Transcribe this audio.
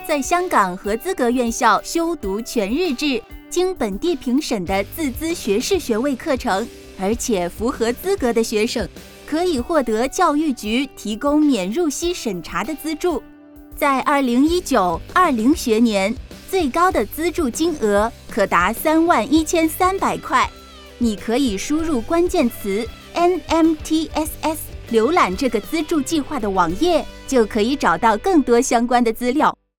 在香港合资格院校修读全日制、经本地评审的自资学士学位课程，而且符合资格的学生，可以获得教育局提供免入息审查的资助。在2019-20学年，最高的资助金额可达31300块。你可以输入关键词 NMTSS， 浏览这个资助计划的网页，就可以找到更多相关的资料。